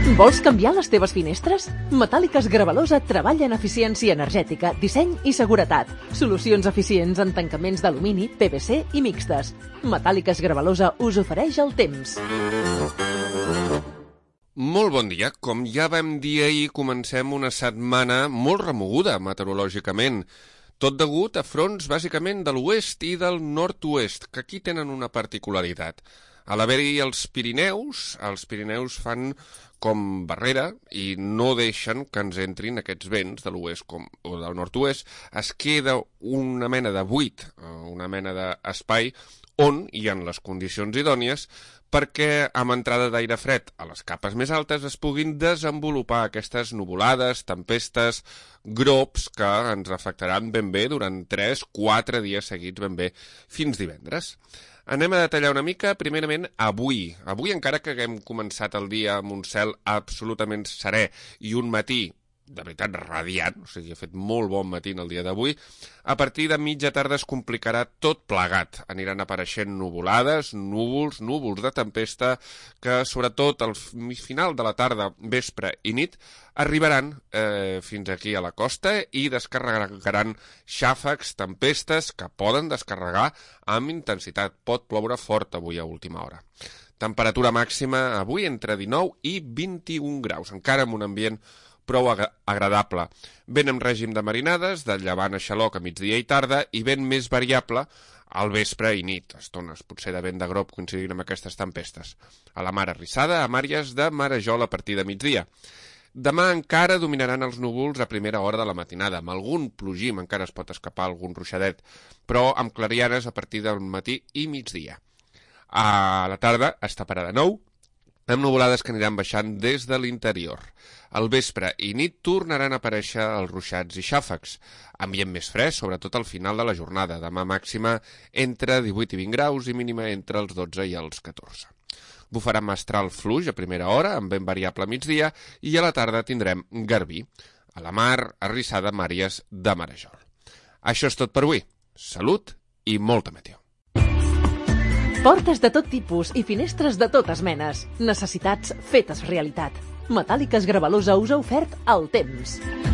Vols canviar les teves finestres? Metàl·liques Gravalosa treballa en eficiència energètica, disseny i seguretat. Solucions eficients en tancaments d'alumini, PVC i mixtes. Metàl·liques Gravalosa us ofereix el temps. Molt bon dia. Com ja vam dir ahir, comencem una setmana molt remoguda meteorològicament. Tot degut a fronts bàsicament de l'oest i del nord-oest, que aquí tenen una particularitat. A l'haver-hi els Pirineus fan com barrera i no deixen que ens entrin aquests vents de l'oest o del nord-oest. Es queda una mena de buit, una mena d'espai on hi ha les condicions idònies perquè amb entrada d'aire fred a les capes més altes es puguin desenvolupar aquestes nuvolades, tempestes, grops que ens afectaran ben bé durant 3-4 dies seguits ben bé fins divendres. Anem a detallar una mica, primerament, avui. Avui, encara que haguem començat el dia amb un cel absolutament serè i un matí, de veritat, radiant, o sigui, ha fet molt bon matí el dia d'avui, a partir de mitja tarda es complicarà tot plegat. Aniran apareixent nuvolades, núvols de tempesta, que sobretot al final de la tarda, vespre i nit, arribaran fins aquí a la costa i descarregaran xàfecs, tempestes, que poden descarregar amb intensitat. Pot ploure fort avui a última hora. Temperatura màxima avui entre 19 i 21 graus, encara amb un ambient prou agradable. Vent amb règim de marinades, de llevant a xaloc a migdia i tarda, i vent més variable al vespre i nit, estones potser de vent de grop coincidint amb aquestes tempestes. A la mar arrissada, amb àrees de marejol a partir de migdia. Demà encara dominaran els núvols a primera hora de la matinada, amb algun plogim, encara es pot escapar algun ruixadet, però amb clarianes a partir del matí i migdia. A la tarda es taparà de nou, amb nuvolades que aniran baixant des de l'interior. Al vespre i nit tornaran a aparèixer els ruixats i xàfecs. Ambient més fresc, sobretot al final de la jornada. Demà màxima entre 18 i 20 graus i mínima entre els 12 i els 14. Bufarà mestral fluix a primera hora, amb vent variable a migdia, i a la tarda tindrem garbí. A la mar, arrissada amb àrees de marejol. Això és tot per avui. Salut i molta meteo. Portes de tot tipus i finestres de totes menes. Necessitats fetes realitat. Metàl·liques Gravalosa us ha ofert el temps.